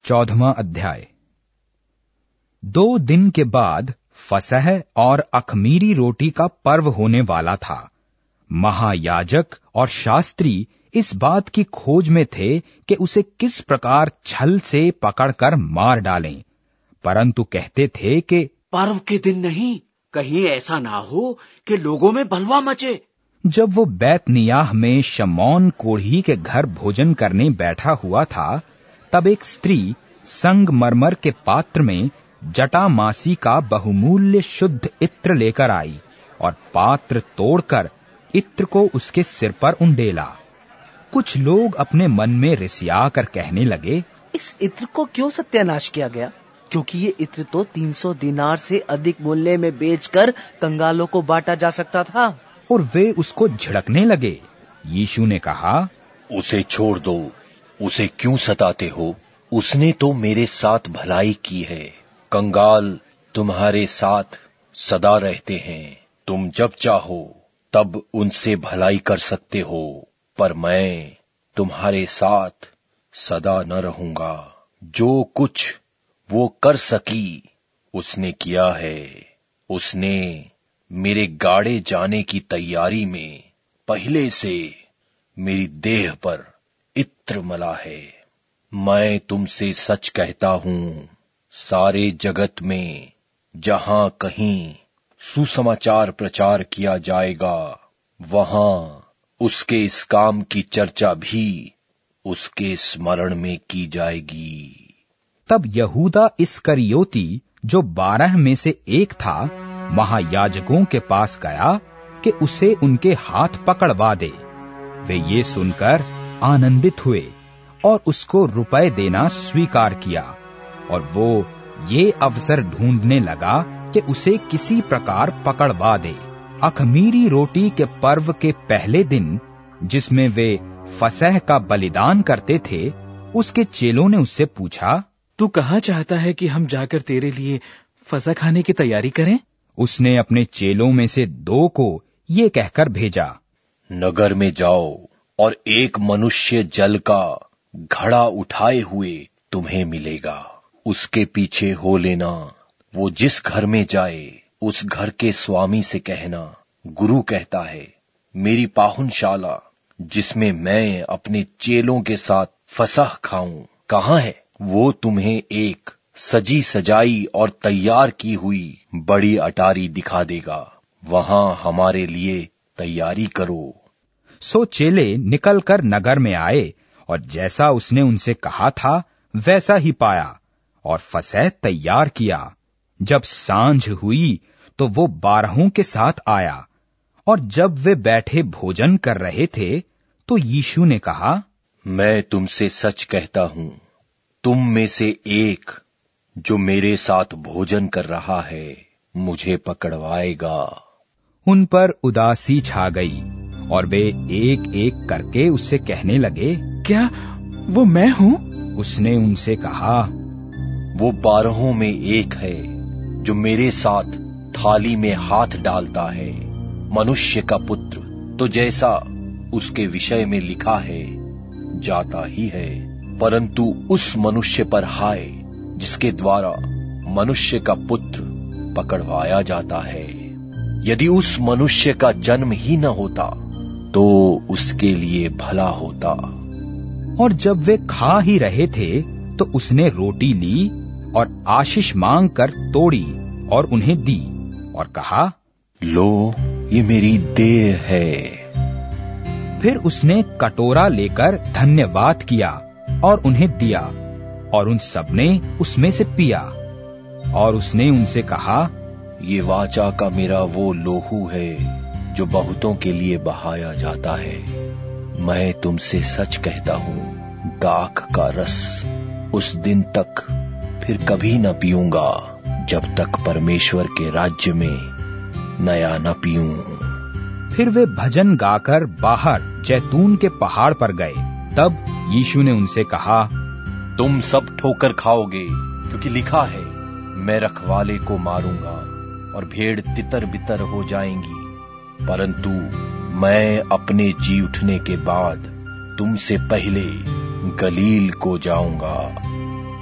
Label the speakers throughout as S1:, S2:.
S1: 14वां अध्याय। 2 दिन के बाद फसह और अखमीरी रोटी का पर्व होने वाला था। महायाजक और शास्त्री इस बात की खोज में थे कि उसे किस प्रकार छल से पकड़कर मार डालें, परंतु कहते थे कि
S2: पर्व के दिन नहीं, कहीं ऐसा ना हो कि लोगों में बलवा मचे।
S1: जब वो बैतनियाह में शमौन कोढ़ी के घर भोजन करने बैठा हुआ था, तब एक स्त्री संगमरमर के पात्र में जटामासी का बहुमूल्य शुद्ध इत्र लेकर आई और पात्र तोड़कर इत्र को उसके सिर पर उंडेला। कुछ लोग अपने मन में रिसिया कर कहने लगे,
S3: इस इत्र को क्यों सत्यानाश किया गया? क्योंकि ये इत्र तो 300 दिनार से अधिक मूल्य में बेचकर कंगालों को बांटा जा सकता था।
S1: और वे उसको झिड़कने लगे। यीशु ने कहा,
S4: उसे छोड़ दो, उसे क्यों सताते हो? उसने तो मेरे साथ भलाई की है। कंगाल तुम्हारे साथ सदा रहते हैं, तुम जब चाहो तब उनसे भलाई कर सकते हो, पर मैं तुम्हारे साथ सदा न रहूंगा। जो कुछ वो कर सकी उसने किया है। उसने मेरे गाड़े जाने की तैयारी में पहले से मेरी देह पर इत्र मला है। मैं तुमसे सच कहता हूं, सारे जगत में जहां कहीं सुसमाचार प्रचार किया जाएगा, वहां उसके इस काम की चर्चा भी उसके स्मरण में की जाएगी।
S1: तब यहूदा इस्करियोती, जो 12 में से एक था, महायाजकों के पास गया कि उसे उनके हाथ पकड़वा दे। वे ये सुनकर आनंदित हुए और उसको रुपए देना स्वीकार किया, और वो ये अवसर ढूंढने लगा कि उसे किसी प्रकार पकड़वा दे। अखमीरी रोटी के पर्व के पहले दिन, जिसमें वे फसह का बलिदान करते थे, उसके चेलों ने उससे पूछा,
S5: तू कहाँ चाहता है कि हम जाकर तेरे लिए फसह खाने की तैयारी करें?
S1: उसने अपने चेलों में से 2 को ये कहकर भेजा,
S4: नगर में जाओ और एक मनुष्य जल का घड़ा उठाए हुए तुम्हें मिलेगा। उसके पीछे हो लेना। वो जिस घर में जाए उस घर के स्वामी से कहना, गुरु कहता है, मेरी पाहुनशाला जिसमें मैं अपने चेलों के साथ फसह खाऊं कहाँ है? वो तुम्हें एक सजी सजाई और तैयार की हुई बड़ी अटारी दिखा देगा। वहां हमारे लिए तैयारी करो।
S1: सो चेले निकलकर नगर में आए और जैसा उसने उनसे कहा था वैसा ही पाया और फसह तैयार किया। जब सांझ हुई तो वो 12 के साथ आया, और जब वे बैठे भोजन कर रहे थे तो यीशु ने कहा,
S4: मैं तुमसे सच कहता हूं, तुम में से एक जो मेरे साथ भोजन कर रहा है मुझे पकड़वाएगा।
S1: उन पर उदासी छा गई और वे एक एक करके उससे कहने लगे,
S5: क्या वो मैं हूं?
S1: उसने उनसे कहा,
S4: वो 12 में एक है जो मेरे साथ थाली में हाथ डालता है। मनुष्य का पुत्र तो जैसा उसके विषय में लिखा है जाता ही है, परंतु उस मनुष्य पर हाय जिसके द्वारा मनुष्य का पुत्र पकड़वाया जाता है। यदि उस मनुष्य का जन्म ही न होता तो उसके लिए भला होता।
S1: और जब वे खा ही रहे थे तो उसने रोटी ली और आशीष मांगकर तोड़ी और उन्हें दी और कहा,
S4: लो, ये मेरी देह है।
S1: फिर उसने कटोरा लेकर धन्यवाद किया और उन्हें दिया, और उन सबने उसमें से पिया। और उसने उनसे कहा,
S4: ये वाचा का मेरा वो लोहू है जो बहुतों के लिए बहाया जाता है। मैं तुमसे सच कहता हूं, दाख का रस उस दिन तक फिर कभी न पीऊंगा जब तक परमेश्वर के राज्य में नया न पीऊं।
S1: फिर वे भजन गाकर बाहर जैतून के पहाड़ पर गए। तब यीशु ने उनसे कहा,
S4: तुम सब ठोकर खाओगे, क्योंकि लिखा है, मैं रखवाले को मारूंगा और भेड़ तितर बितर हो जाएंगी। परंतु मैं अपने जी उठने के बाद तुमसे पहले गलील को जाऊंगा।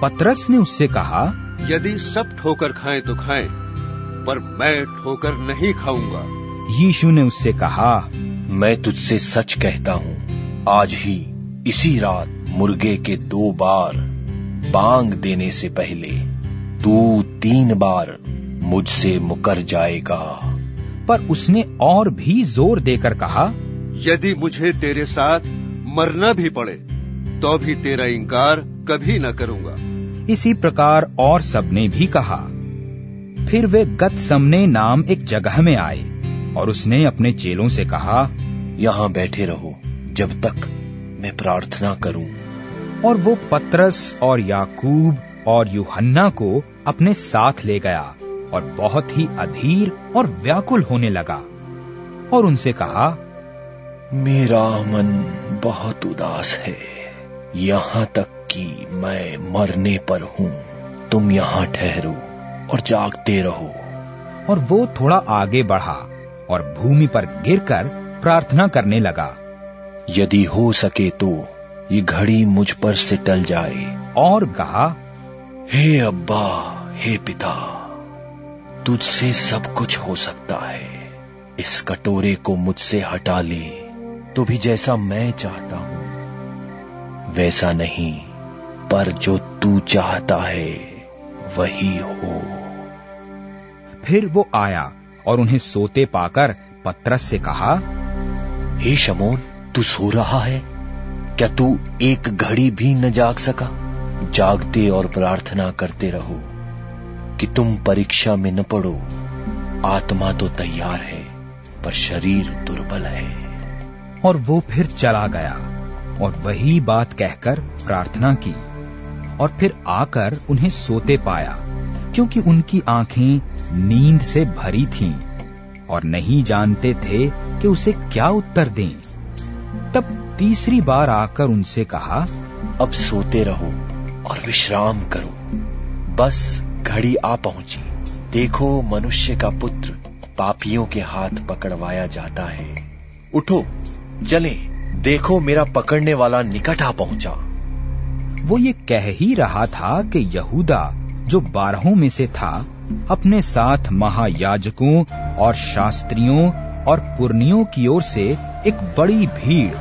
S1: पतरस ने उससे कहा,
S6: यदि सब ठोकर खाएं तो खाएं, पर मैं ठोकर नहीं खाऊंगा।
S1: यीशु ने उससे कहा,
S4: मैं तुझसे सच कहता हूँ, आज ही इसी रात मुर्गे के 2 बार बांग देने से पहले तू 3 बार मुझसे मुकर जाएगा।
S1: पर उसने और भी जोर देकर कहा,
S6: यदि मुझे तेरे साथ मरना भी पड़े तो भी तेरा इनकार कभी न करूंगा।
S1: इसी प्रकार और सबने भी कहा। फिर वे गतसमने नाम एक जगह में आए और उसने अपने चेलों से कहा,
S4: यहाँ बैठे रहो जब तक मैं प्रार्थना करूं।
S1: और वो पतरस और याकूब और यूहन्ना को अपने साथ ले गया और बहुत ही अधीर और व्याकुल होने लगा और उनसे कहा,
S4: मेरा मन बहुत उदास है, यहाँ तक कि मैं मरने पर हूँ। तुम यहाँ ठहरो और जागते रहो।
S1: और वो थोड़ा आगे बढ़ा और भूमि पर गिरकर प्रार्थना करने लगा,
S4: यदि हो सके तो ये घड़ी मुझ पर से टल जाए।
S1: और कहा,
S4: हे अब्बा, हे पिता, तुझसे सब कुछ हो सकता है। इस कटोरे को मुझसे हटा ले, तो भी जैसा मैं चाहता हूं वैसा नहीं, पर जो तू चाहता है वही हो।
S1: फिर वो आया और उन्हें सोते पाकर पतरस से कहा,
S4: हे शमौन, तू सो रहा है? क्या तू एक घड़ी भी न जाग सका? जागते और प्रार्थना करते रहो कि तुम परीक्षा में न पड़ो। आत्मा तो तैयार है, पर शरीर दुर्बल है।
S1: और वो फिर चला गया और वही बात कहकर प्रार्थना की और फिर आकर उन्हें सोते पाया, क्योंकि उनकी आंखें नींद से भरी थीं और नहीं जानते थे कि उसे क्या उत्तर दें। तब तीसरी बार आकर उनसे कहा,
S4: अब सोते रहो और विश्राम करो, बस घड़ी आ पहुंची। देखो, मनुष्य का पुत्र पापियों के हाथ पकड़वाया जाता है। उठो, चलें, देखो मेरा पकड़ने वाला निकट आ पहुंचा।
S1: वो ये कह ही रहा था कि यहूदा, जो 12 में से था, अपने साथ महायाजकों और शास्त्रियों और पुरनियों की ओर से एक बड़ी भीड़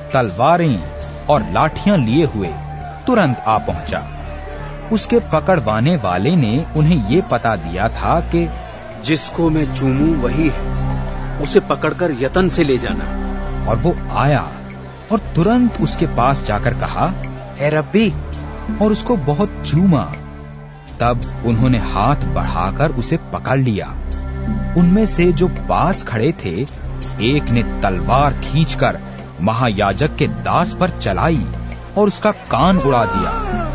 S1: तलवारें और लाठियां लिए हुए तुरंत आ पहुंचा। उसके पकड़वाने वाले ने उन्हें ये पता दिया था कि
S2: जिसको मैं चूमूं वही है, उसे पकड़कर यतन से ले जाना।
S1: और वो आया और तुरंत उसके पास जाकर कहा,
S3: हे रब्बी,
S1: और उसको बहुत चूमा। तब उन्होंने हाथ बढ़ाकर उसे पकड़ लिया। उनमें से जो पास खड़े थे, एक ने तलवार खींचकर महायाजक के दास पर चलाई और उसका कान उड़ा दिया।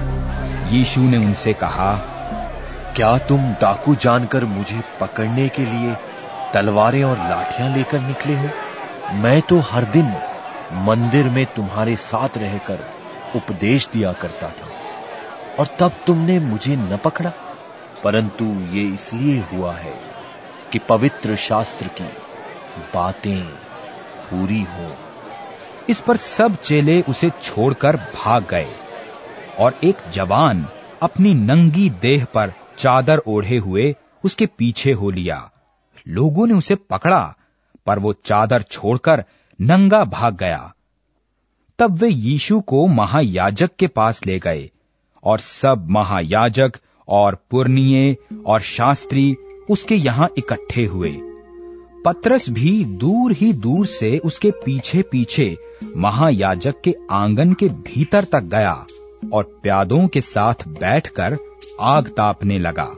S1: यीशु ने उनसे कहा,
S4: क्या तुम डाकू जानकर मुझे पकड़ने के लिए तलवारें और लाठियां लेकर निकले हो? मैं तो हर दिन मंदिर में तुम्हारे साथ रहकर उपदेश दिया करता था, और तब तुमने मुझे न पकड़ा। परंतु ये इसलिए हुआ है कि पवित्र शास्त्र की बातें पूरी हो।
S1: इस पर सब चेले उसे छोड़कर भाग गए और एक जवान अपनी नंगी देह पर चादर ओढ़े हुए उसके पीछे हो लिया। लोगों ने उसे पकड़ा, पर वो चादर छोड़कर नंगा भाग गया। तब वे यीशु को महायाजक के पास ले गए और सब महायाजक और पुरनिये और शास्त्री उसके यहां इकट्ठे हुए। पतरस भी दूर ही दूर से उसके पीछे पीछे महायाजक के आंगन के भीतर तक गया और प्यादों के साथ बैठकर आग तापने लगा।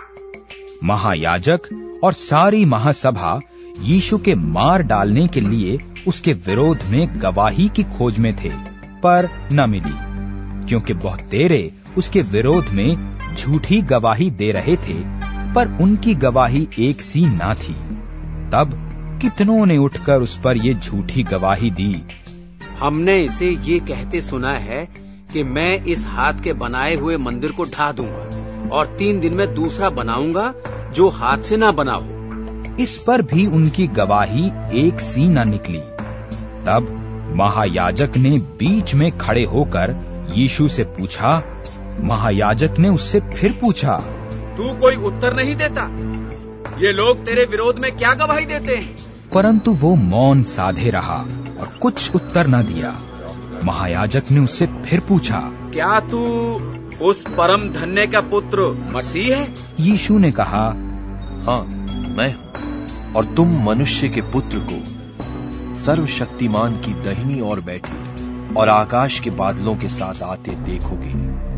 S1: महायाजक और सारी महासभा यीशु के मार डालने के लिए उसके विरोध में गवाही की खोज में थे, पर न मिली, क्योंकि बहुतेरे उसके विरोध में झूठी गवाही दे रहे थे, पर उनकी गवाही एक सी ना थी। तब कितनों ने उठकर उस पर ये झूठी गवाही दी,
S2: हमने इसे ये कहते सुना है कि मैं इस हाथ के बनाए हुए मंदिर को ढा दूंगा और 3 दिन में दूसरा बनाऊंगा जो हाथ से ना बना हो।
S1: इस पर भी उनकी गवाही एक सी न निकली। तब महायाजक ने बीच में खड़े होकर यीशु से पूछा, महायाजक ने उससे फिर पूछा,
S2: तू कोई उत्तर नहीं देता? ये लोग तेरे विरोध में क्या गवाही देते हैं?
S1: परंतु वो मौन साधे रहा और कुछ उत्तर न दिया। महायाजक ने उससे फिर पूछा,
S2: क्या तू उस परम धन्य का पुत्र मसीह है?
S1: यीशु ने कहा,
S4: हाँ, मैं हूँ, और तुम मनुष्य के पुत्र को सर्वशक्तिमान की दाहिनी ओर बैठे और आकाश के बादलों के साथ आते देखोगे।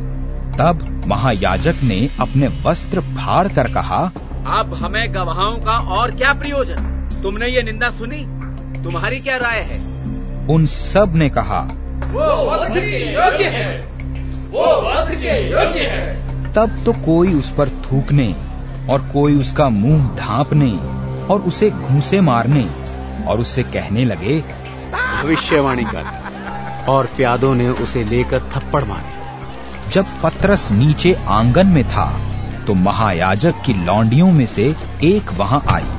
S1: तब महायाजक ने अपने वस्त्र फाड़ कर कहा,
S2: अब हमें गवाहों का और क्या प्रयोजन? तुमने ये निंदा सुनी, तुम्हारी क्या राय है?
S1: उन सब ने कहा,
S7: वो वध के योग्य है, वो वध के योग्य है।
S1: तब तो कोई उस पर थूकने और कोई उसका मुंह ढांपने और उसे घूंसे मारने और उससे कहने लगे,
S2: भविष्यवाणी कर। और प्यादों ने उसे लेकर थप्पड़ मारे।
S1: जब पतरस नीचे आंगन में था तो महायाजक की लौंडियों में से एक वहां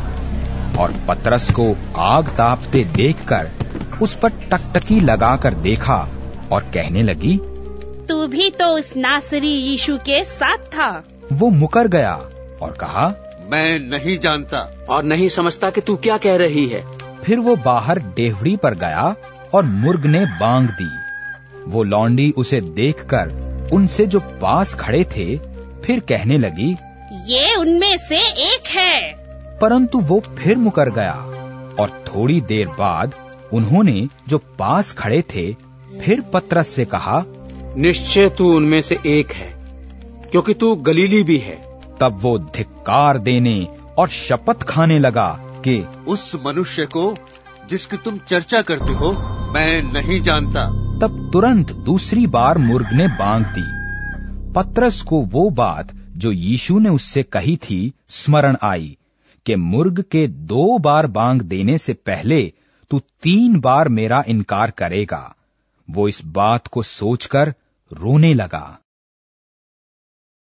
S1: आई और पतरस को आग तापते देखकर उस पर टकटकी लगाकर देखा और कहने लगी,
S8: तू भी तो उस नासरी यीशु के साथ था।
S1: वो मुकर गया और कहा,
S6: मैं नहीं जानता
S2: और नहीं समझता कि तू क्या कह रही है।
S1: फिर वो बाहर डेवढ़ी पर गया और मुर्ग ने बांग दी। वो लौंडी उसे देखकर उनसे जो पास खड़े थे फिर कहने लगी,
S8: ये उनमें से एक है।
S1: परंतु वो फिर मुकर गया और थोड़ी देर बाद उन्होंने जो पास खड़े थे फिर पतरस से कहा,
S2: निश्चय तू उनमें से एक है, क्योंकि तू गलीली भी है।
S1: तब वो धिक्कार देने और शपथ खाने लगा कि
S6: उस मनुष्य को जिसकी तुम चर्चा करते हो मैं नहीं जानता।
S1: तब तुरंत दूसरी बार मुर्ग ने बांग दी। पतरस को वो बात जो यीशु ने उससे कही थी स्मरण आई कि मुर्ग के 2 बार बांग देने से पहले तू 3 बार मेरा इनकार करेगा। वो इस बात को सोचकर रोने लगा।